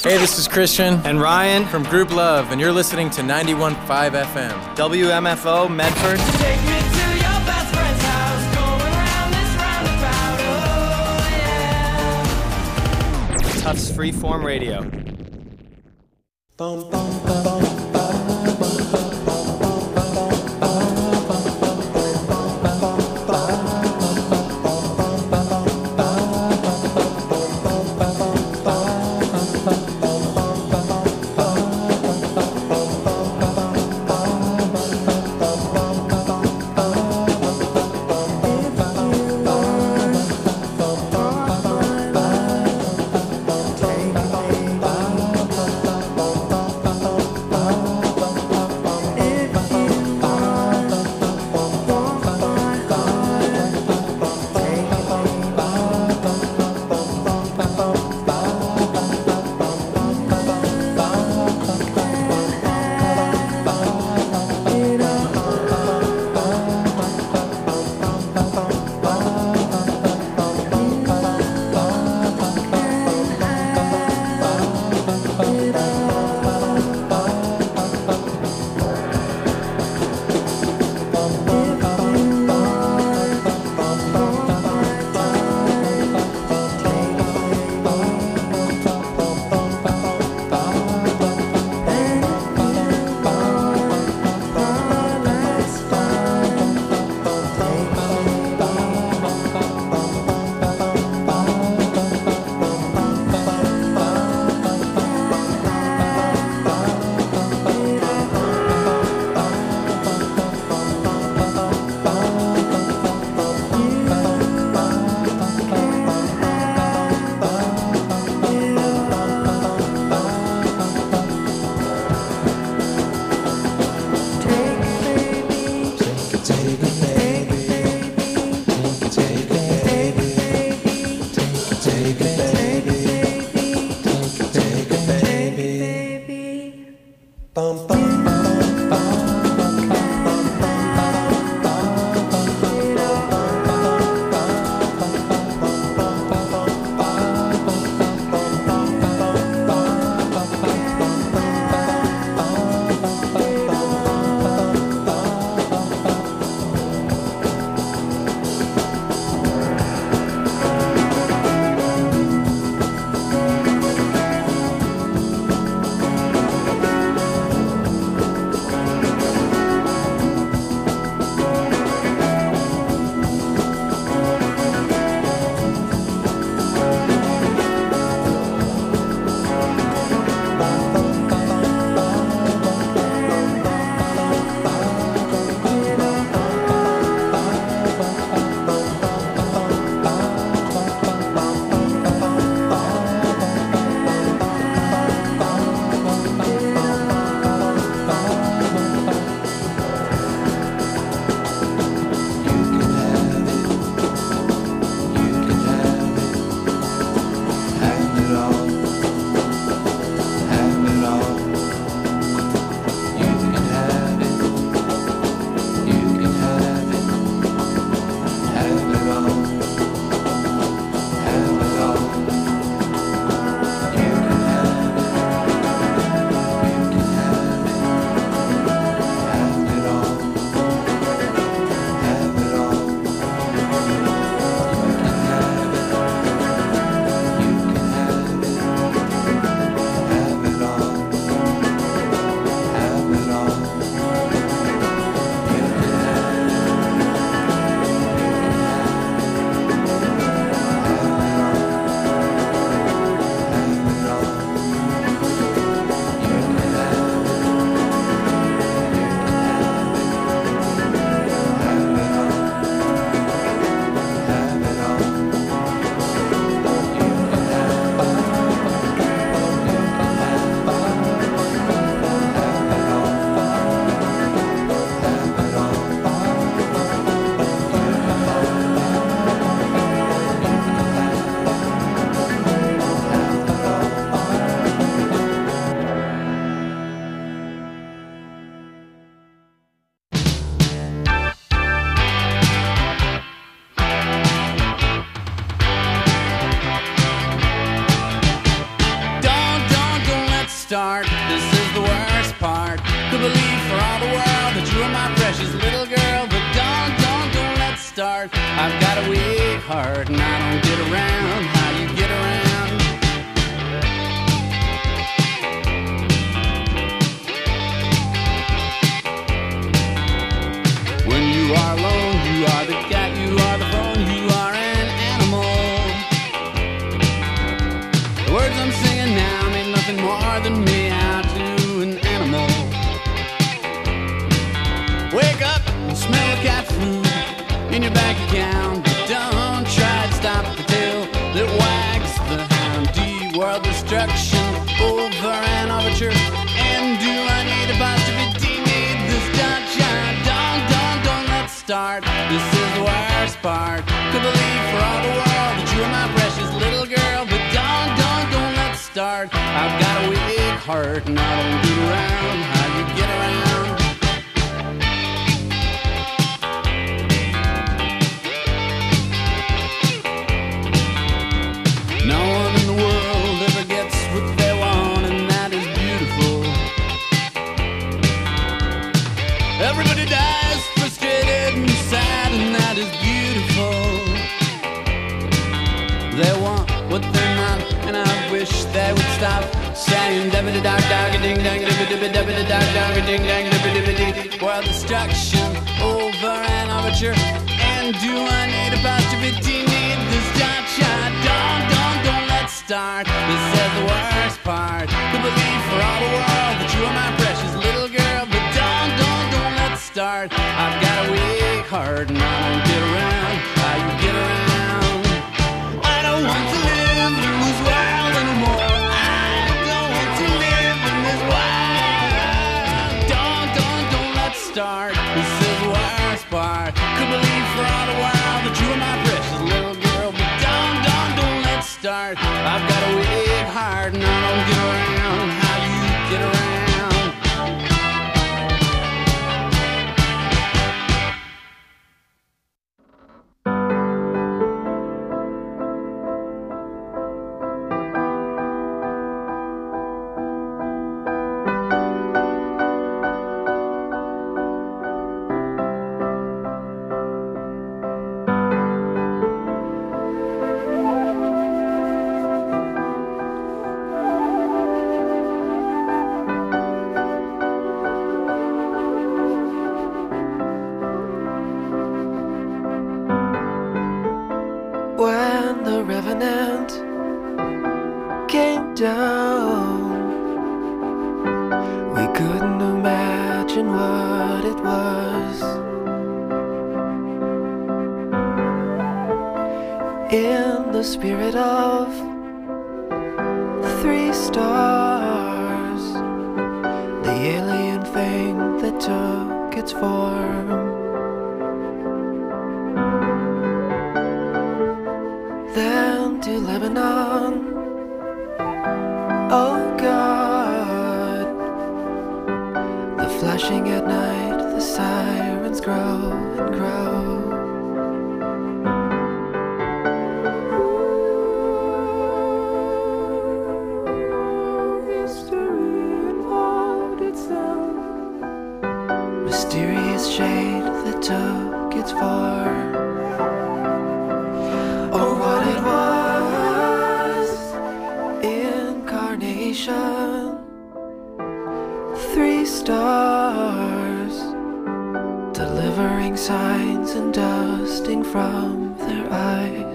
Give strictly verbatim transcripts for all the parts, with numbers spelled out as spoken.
Hey, this is Christian and Ryan from Group Love, and you're listening to ninety-one point five F M. W M F O Medford. Take me to your best friend's house, going around this roundabout, oh yeah. Tufts Freeform Radio. Bum, bum, bum, bum. Could believe for all the world that you are my precious little girl. But don't, don't, don't let's start. I've got a weak heart and I don't get around how you get around. When you are alone, you are the cat, you are the phone, you are an animal. The words I'm singing now mean nothing more than me out to an animal. Wake up and smell the cat food in your bank account. But don't try to stop the tail that wags the hound. D-world destruction over an overture. And do I need a positivity? Need this touch? Don't, don't, don't let's start. This is the worst part. Could believe for all the world that you are my precious little girl. But don't, don't, don't let's start. I've got a weak heart and I don't get around how you get around. No one in the world ever gets what they want, and that is beautiful. Everybody dies frustrated and sad, and that is beautiful. They want what they're not, and I wish they would stop saying dabba da dog dog a ding dang dabba dabba dabba da dog dog a ding dang dabba dabba dee. World destruction over an overture. And do I need a positivity? Need this dot shot? Don't, don't, don't let's start. This is the worst part. Could believe for all the world that you are my precious little girl. But don't, don't, don't let's start. I've got a weak heart and I don't get around how you get around. I don't want to live in this world anymore. I don't want to live in this world. Don't, don't, don't let's start. This is the worst part. Could believe for all the world that you are my precious little girl. But don't, don't, don't let's start. I've got a weak heart and I don't get around how you get around. When the revenant came down, we couldn't imagine what it was. In the spirit of the three stars, the alien thing that took its form. Then to Lebanon, oh God, the flashing at night, the sirens grow and grow. History involved itself, mysterious shade that took its form. Or what it was, incarnation, three stars, delivering signs and dusting from their eyes.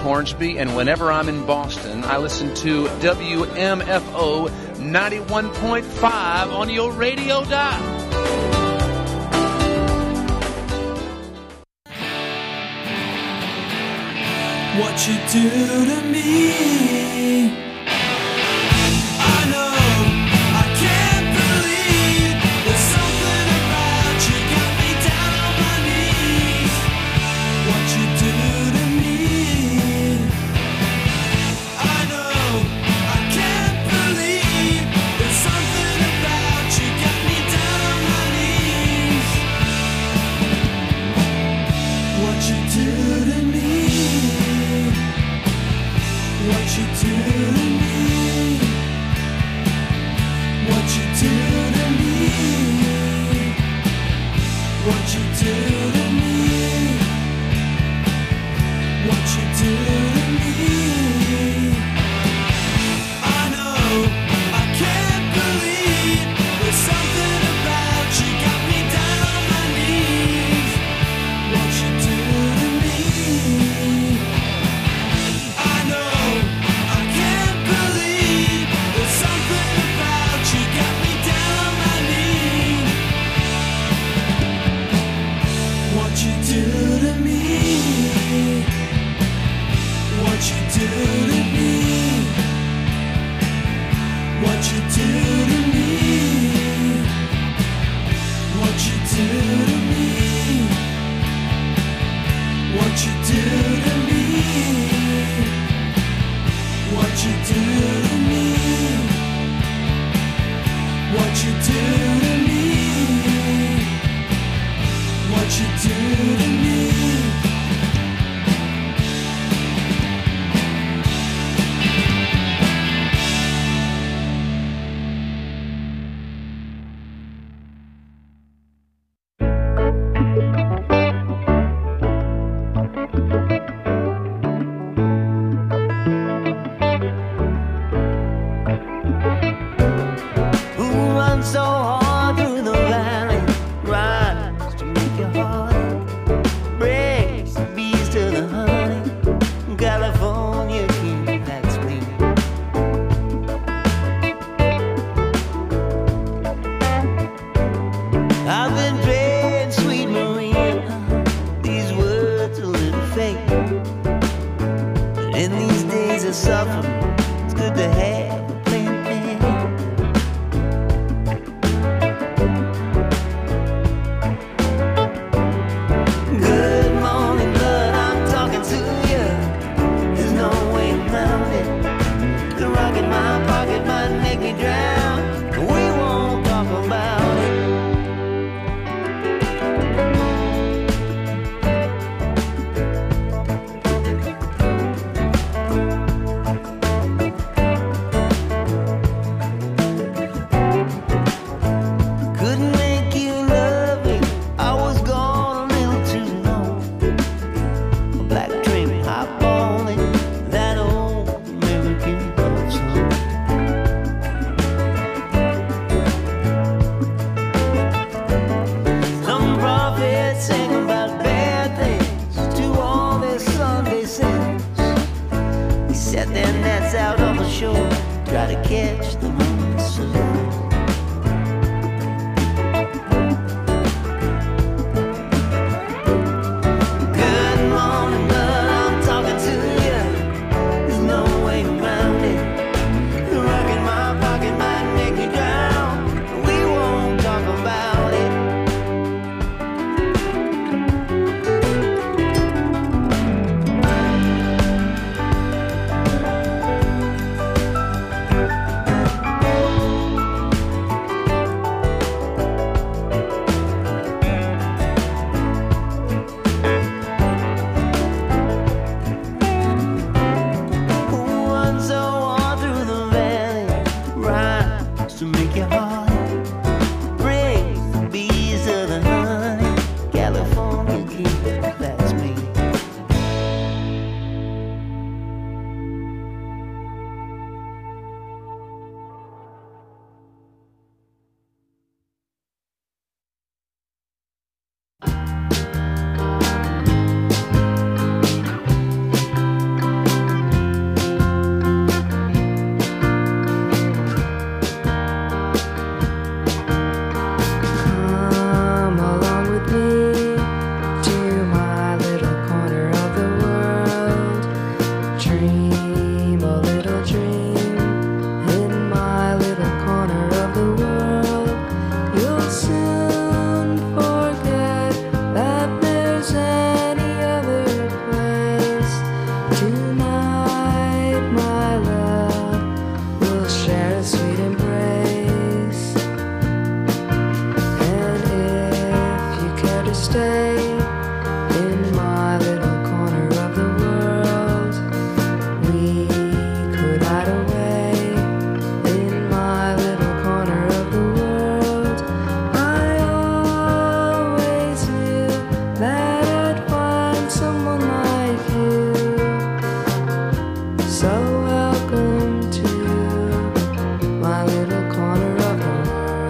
Hornsby, and whenever I'm in Boston, I listen to W M F O ninety-one point five on your radio dial. What you do to me, I know, I can't believe there's something about you got me down on my knees. What you do to me, I know, I can't believe there's something about you got me down on my knees. What you do to me, what you do to me, what you do to me, what you do to me, what you do to me. I know, I can't believe there's something about you got me down on my knees. What you do to me, I know. What you do to me, what you do to me, what you do to me, what you do to me, what you do to me, what you do to me, what you do to me, what you do to me. Who runs so hard through the valley? Rise to make your heart breaks the bees to the honey. California king, that's me. I've been praying, sweet Maria, these words a little fake, but in these days of suffering, it's good to have a plan B. Good morning, blood, I'm talking to you. There's no way around it. The rock in my pocket might make me drown, but we won't talk about it. Couldn't make you love me, I was gone a little too long. A black train hop on it, that old American love song. Some prophets sang about bad things to all their Sunday sins. They set their nets out on the shore, try to catch the morning sun. Good morning, blood, I'm talking to you. There's no way around it. The rock in my pocket might make me drown, but we won't talk about it. dream a little dream in my little corner of the world. You'll soon forget that there's any other place. Tonight, my love, we'll share a sweet embrace. And if you care to stay in my little corner of the world, we could hide away in my little corner of the world. I always knew that I'd find someone like you. So welcome to my little corner of the world.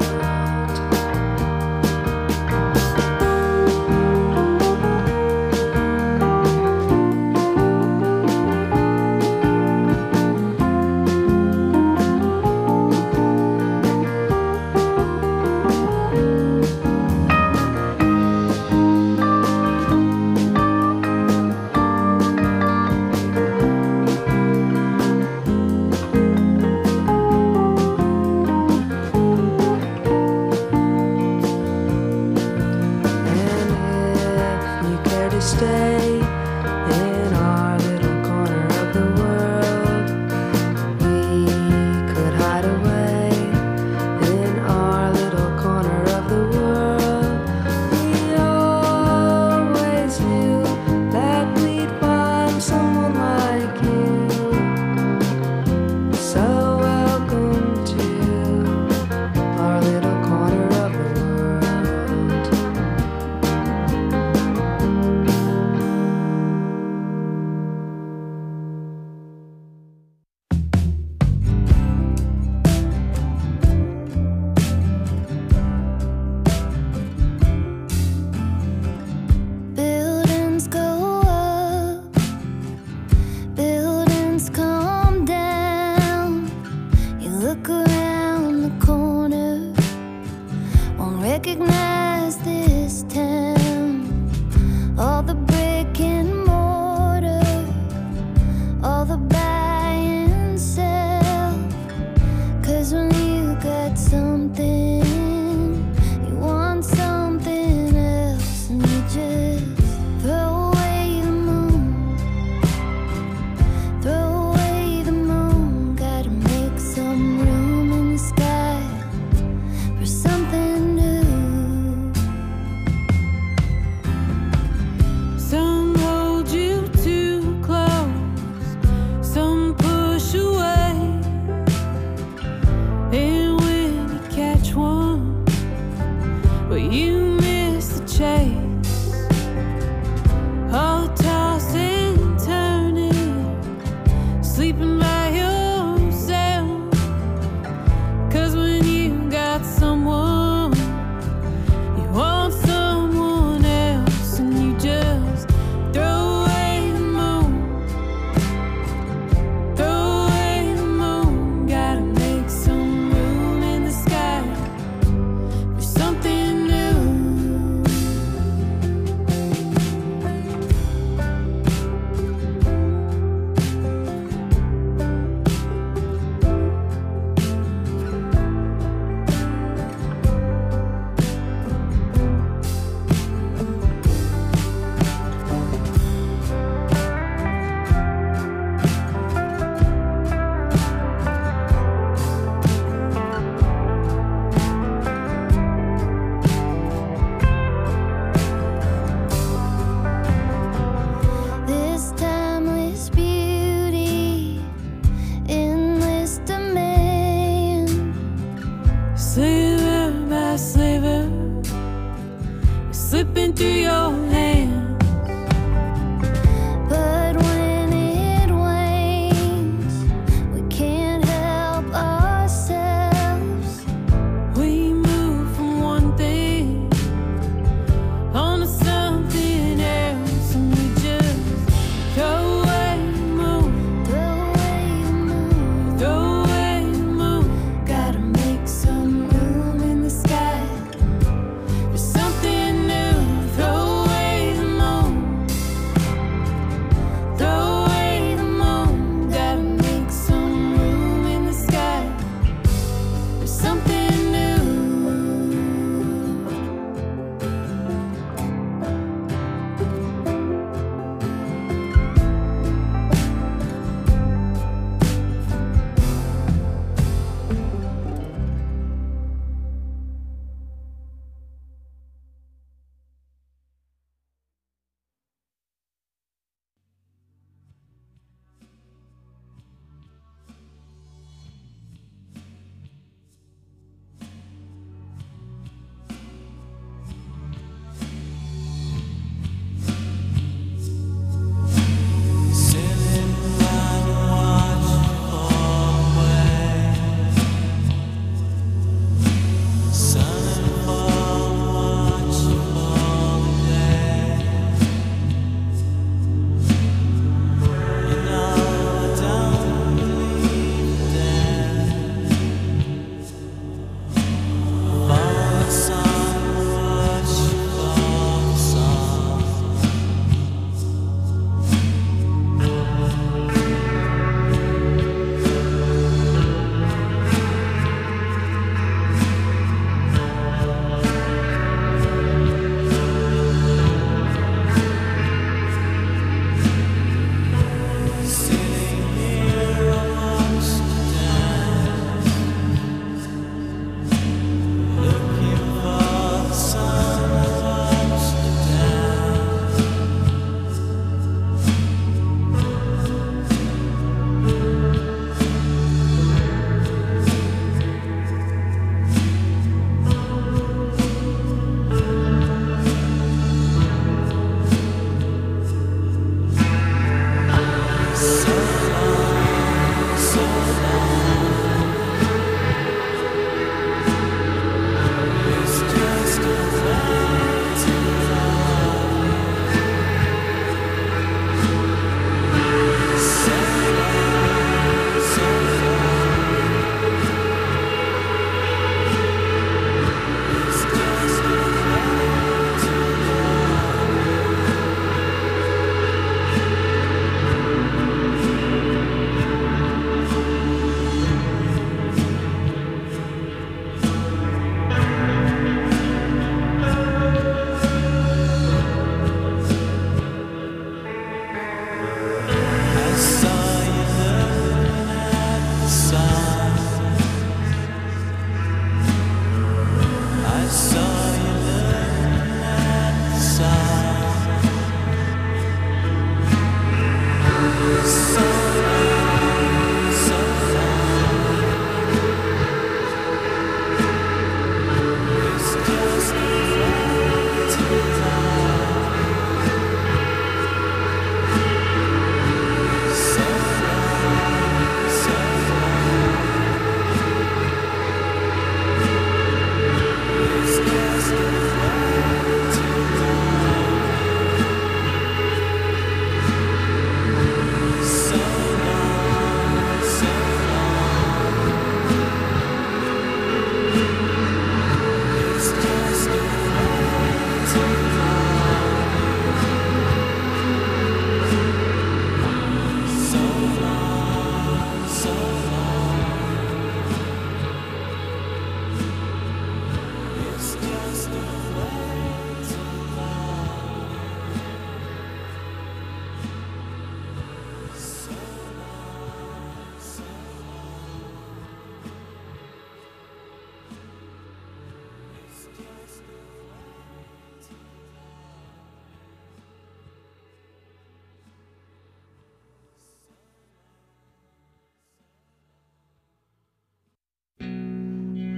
And if you care to stay in our little corner of the world, we could hide away in our little corner of the world. We always knew that we'd find someone like you. So welcome to our little corner of the world. Buildings go up, buildings come down. You look around the corner, won't recognize this town. All the brick and mortar, all the buy and sell. 'Cause when you got something, you want something else, and you just throw away the moon, throw away the moon. Gotta make some room in the sky for something new. Some hold you too close, some push away.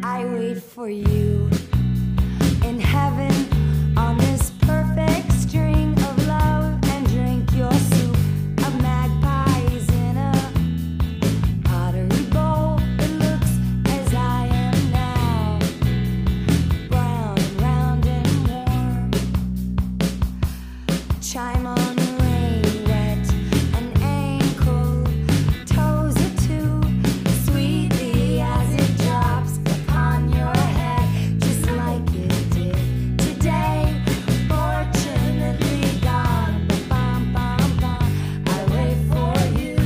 I wait for you in heaven on this perfect string of love and drink your soup of magpies in a pottery bowl that looks as I am now, brown and round and warm. Chime on the rain, wet and ankle, toes are too sweetly as it drops upon your head, just like it did today. Fortunately gone, bum, bum, bum. I wait for you.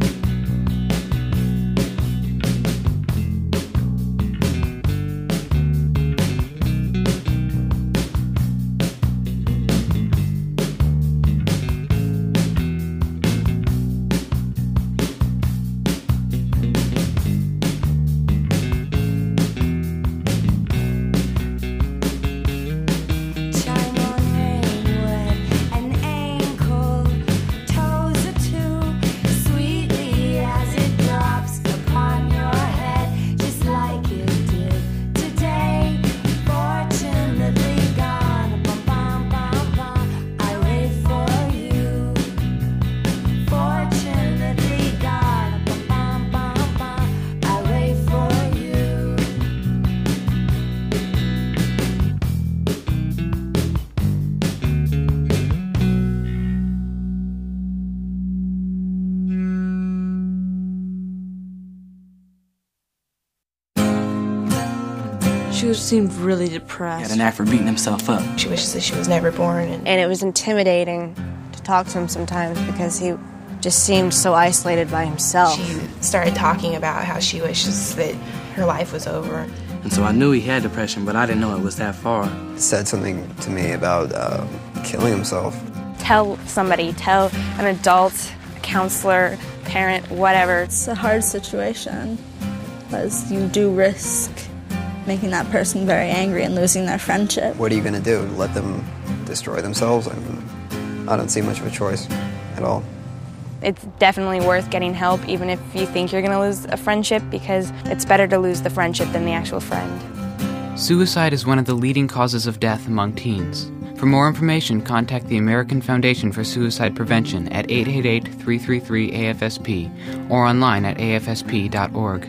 Chime on rain, wet and ankle, toes are too sweetly as it drops upon your head, just like it did today. Fortunately gone, bum, bum, bum, bum. I wait for you. Fortunately gone, bum, bum, bum, bum. I wait for you. She seemed really depressed. Had an knack for beating himself up. She wishes that she was never born. And, And it was intimidating to talk to him sometimes because he just seemed so isolated by himself. she started talking about how she wishes that her life was over. And so I knew he had depression, but I didn't know it was that far. Said something to me about uh, killing himself. Tell somebody, tell an adult, a counselor, parent, whatever. It's a hard situation because you do risk making that person very angry and losing their friendship. What are you going to do? Let them destroy themselves? I mean, I don't see much of a choice at all. It's definitely worth getting help, even if you think you're going to lose a friendship, because it's better to lose the friendship than the actual friend. Suicide is one of the leading causes of death among teens. For more information, contact the American Foundation for Suicide Prevention at eight eight eight, three three three, A F S P or online at A F S P dot org.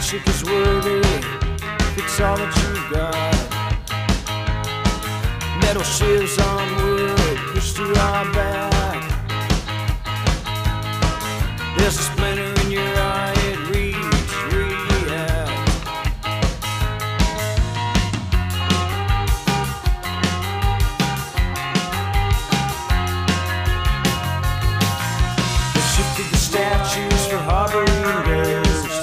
handshake is worthy, it's all that you've got. Metal shivs on wood, pushed to our back. There's a splinter in your eye, it reads, react. They shifted the statues for harboring ghosts.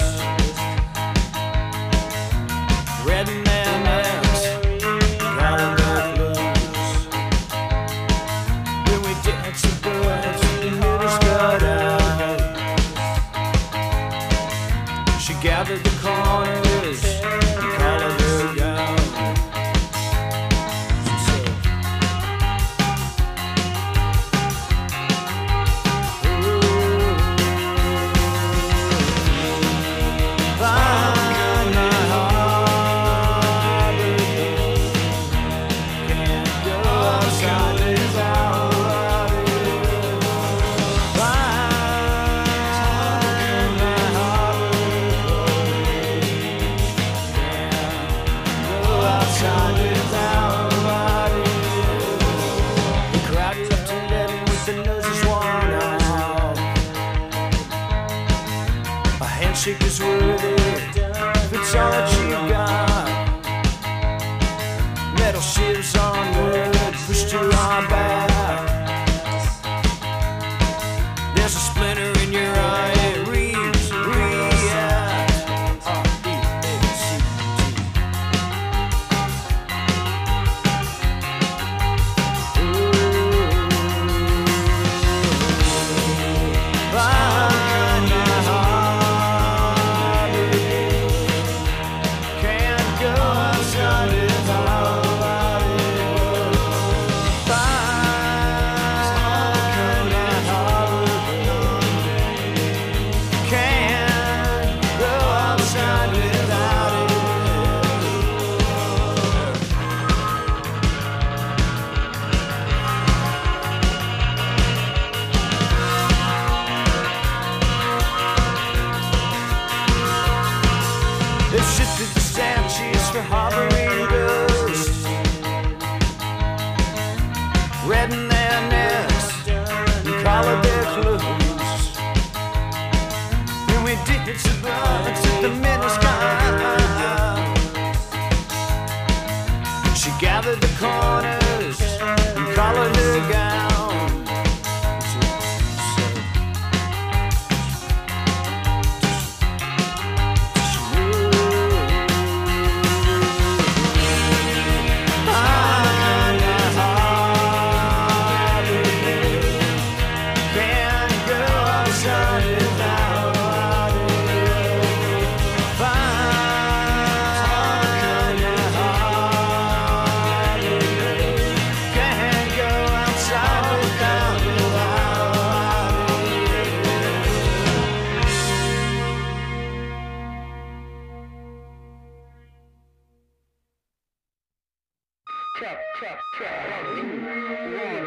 Red and mammoths, calling their blues. When we dance the birds, the needles got out. She gathered the corners and collared her gown. Find my harbor, can't go outside without it. Find my harbor, can't go outside without it. The crowd left eleven with their noses worn out. A handshake is worthy, if it's all that you got. Metal shivs on wood, pushed to our back. There's a splinter in your eye, it reads, react. R E A C T. Find my harbor, can't go outside without it. Find my harbor, can't go outside without it. They've shifted the statues for harboring ghosts. Red in their necks and collared their clothes. And we did some bugs at the minute sky. She gathered the corners and collared her gown. Find my harbor, can't go outside without it. Find my harbor, can't go outside without it. Check, check, check. One, two, one,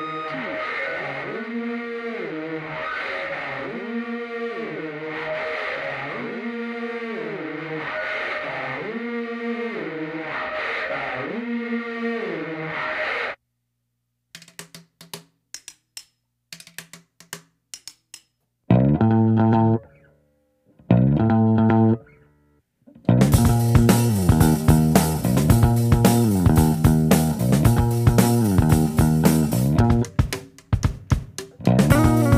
two.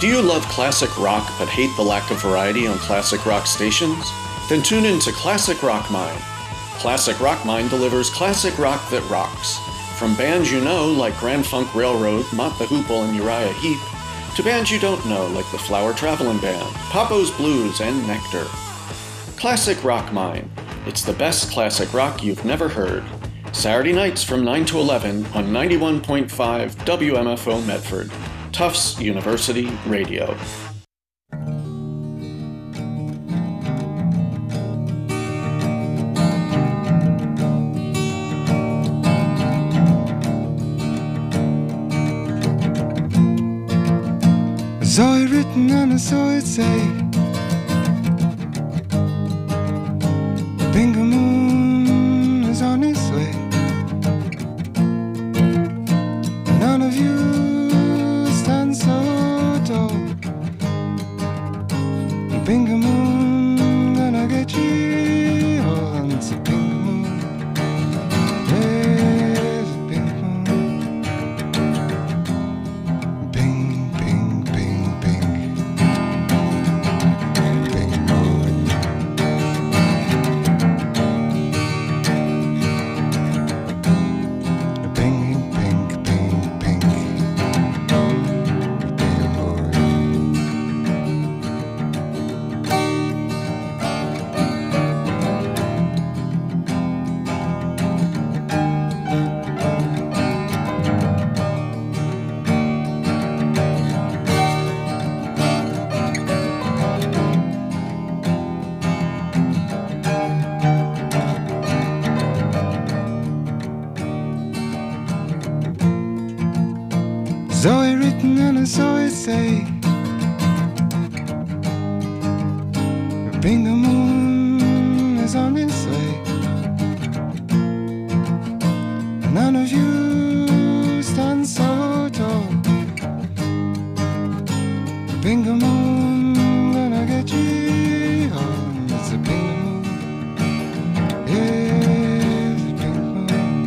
Do you love classic rock but hate the lack of variety on classic rock stations? Then tune in to Classic Rock Mine. Classic Rock Mine delivers classic rock that rocks. From bands you know like Grand Funk Railroad, Mott the Hoople, and Uriah Heep, to bands you don't know like the Flower Travelin' Band, Papo's Blues, and Nectar. Classic Rock Mine. It's the best classic rock you've never heard. Saturday nights from nine to eleven on ninety-one point five W M F O Medford, Tufts University Radio. I saw it written and I saw it say, Bingo Moon is on its way. None of you stand so tall. Bingo Moon gonna get you all on the Bingo Moon. There's a Bingo Moon. Bing, bing, bing, bing. Bingo Moon. Bing, bing, bing, bing. Bingo Moon. Saw it written and I saw it say, Bingo Moon is on its way. None of you stand so tall. Bingo Moon gonna get you home. It's a Bingo Moon. Yeah, it's a Bingo Moon.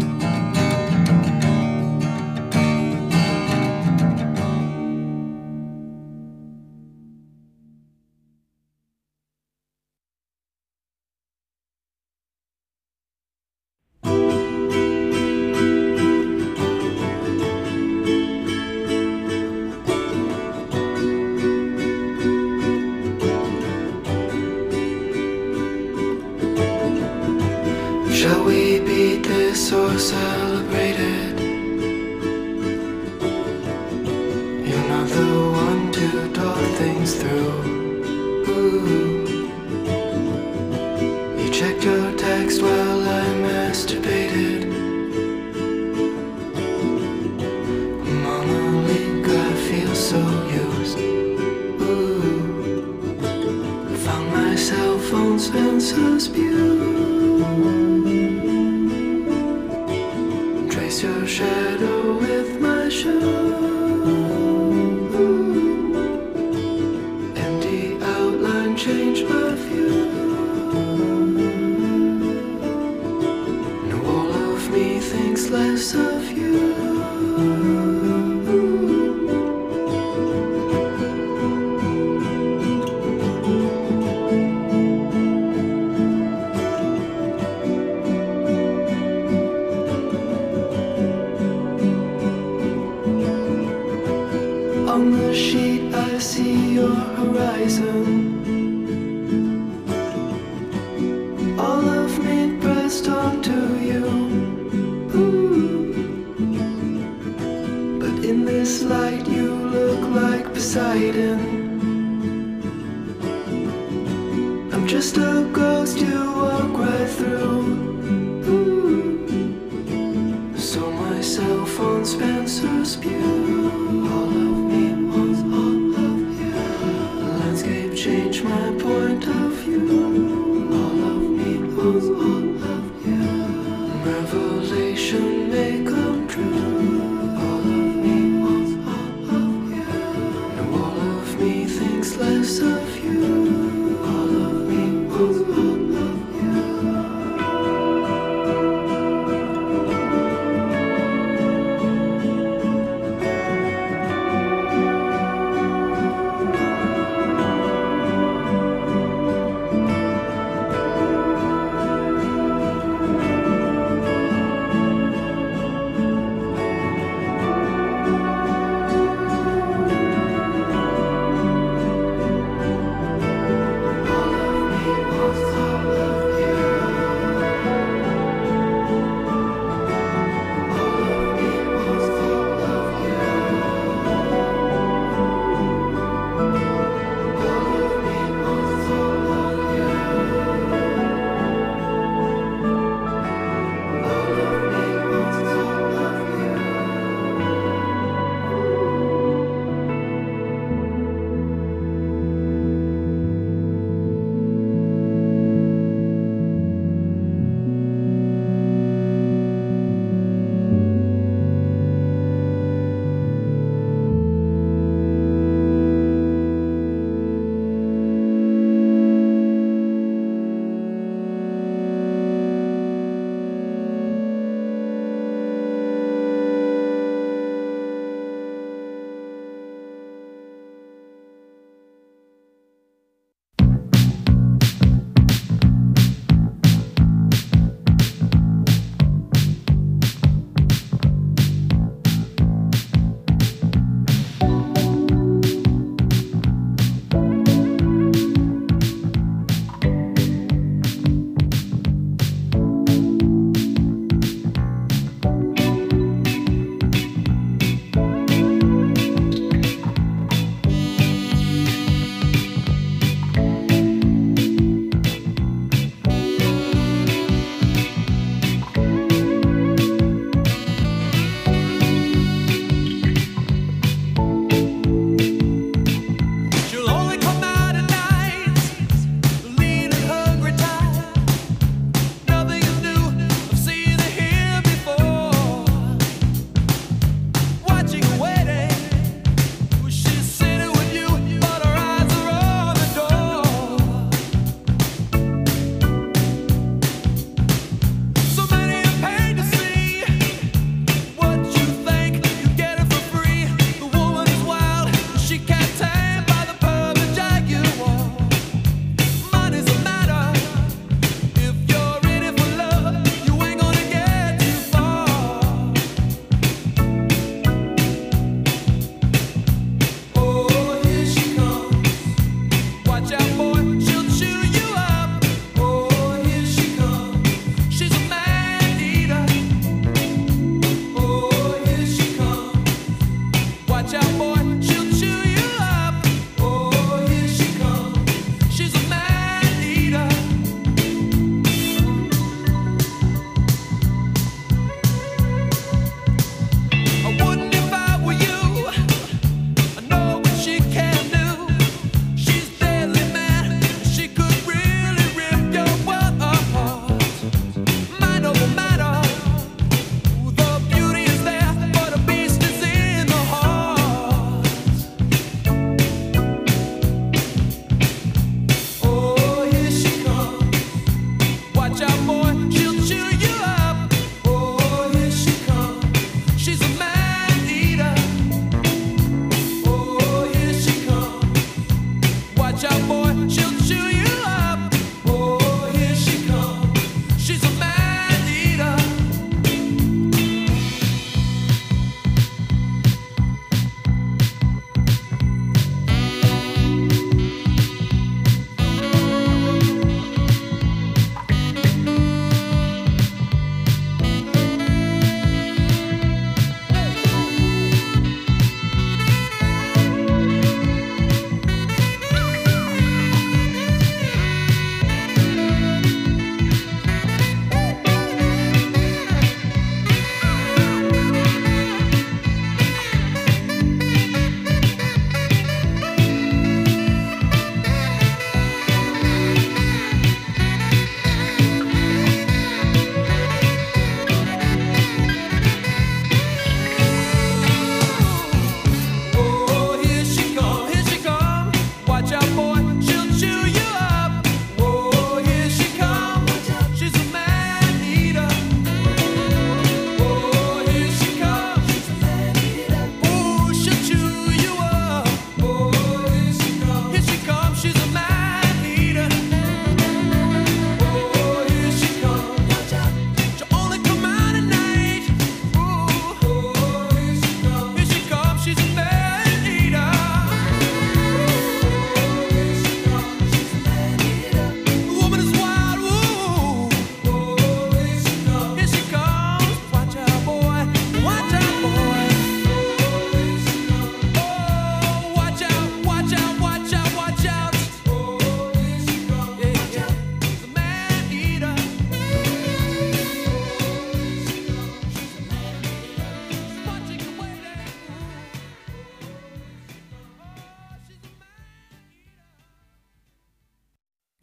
Shall we beat this or celebrate it? You're not the one to talk things through. Ooh. You checked your text while I masturbated. Monologue, I feel so used. Ooh. Found my cell phone Spencer's View. Trace your shadow with my shoe. Empty outline, change my view. No, all of me thinks less of you. On the sheet I see your horizon. All of me pressed onto you. Ooh.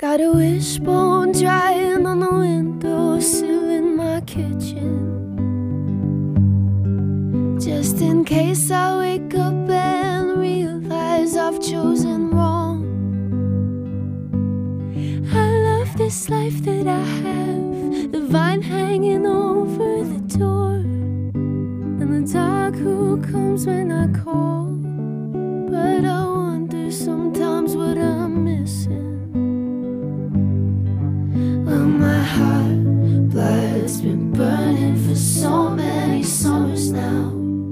Got a wishbone drying on the windowsill in my kitchen, just in case I wake up and realize I've chosen wrong. I love this life that I have, the vine hanging over the door, and the dog who comes when I call. But I wonder sometimes what I'm missing. Well, my heart blood's been burning for so many summers now.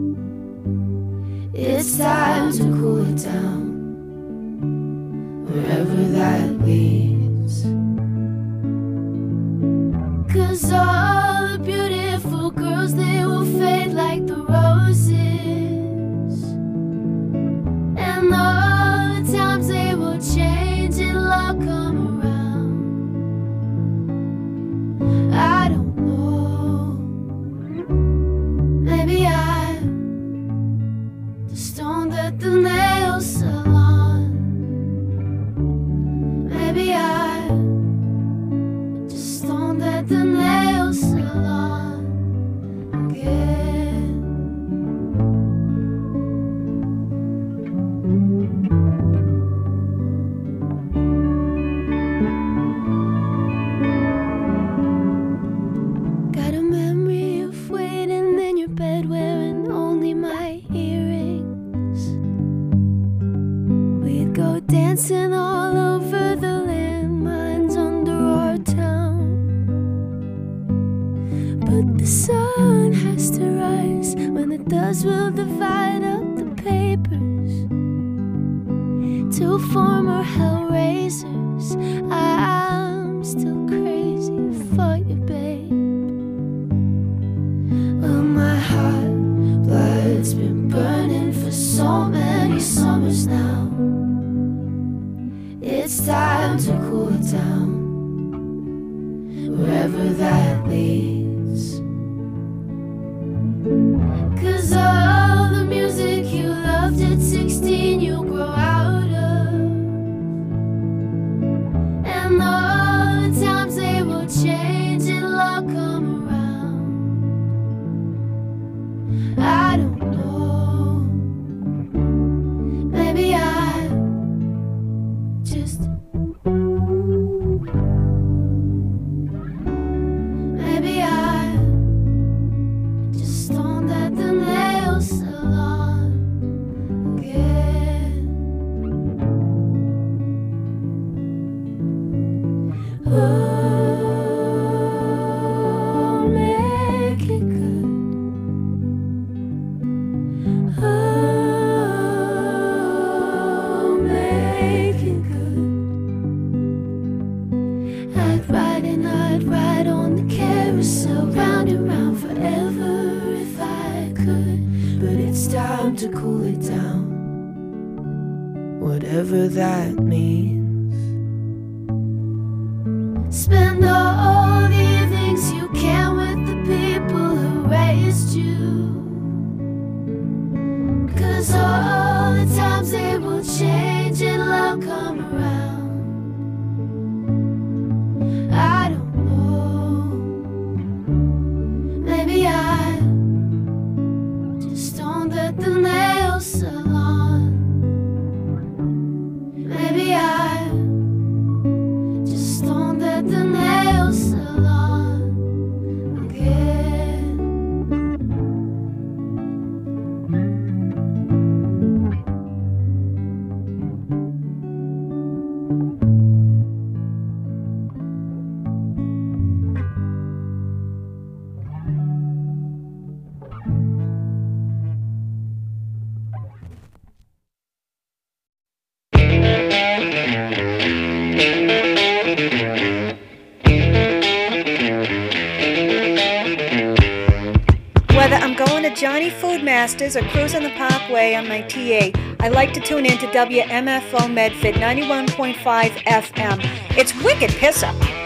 It's time to cool it down, wherever that leads. 'Cause all the beautiful girls, they will fade like the roses, and all the times they will change, it'll all come around. I don't know, maybe I'm the stone that the nails salon. Maybe I'm just stone that the nails salon again. Got a memory of waiting in your bed wearing only my earrings. We'd go dancing all over the landmines under our town. But the sun has to rise when the dust will divide up the papers. Two former hellraisers, I'm still crazy for you, babe. Well, my heart blood's been burning for so many summers now. It's time to cool it down, wherever that leads. 'Cause all the music you loved at sixteen, you grow out of, and all the times they will change, it'll all come around. I don't know, maybe I'm just, maybe I'm just stone that the nails salon again. Oh, make it good. Oh, make it good. I'd ride and I'd ride on the carousel, round and round forever if I could. But it's time to cool it down, whatever that means. Spend all the evenings you can with the people who raised you. 'Cause all the times they will change, it'll all come around. I don't know, maybe I'm just stone that the nails salon. Maybe I'm just stone that the nails salon again. Whether I'm going to Johnny Food Masters or cruising the Parkway on my T A, I like to tune in to W M F O Medford ninety-one point five F M. It's wicked piss up.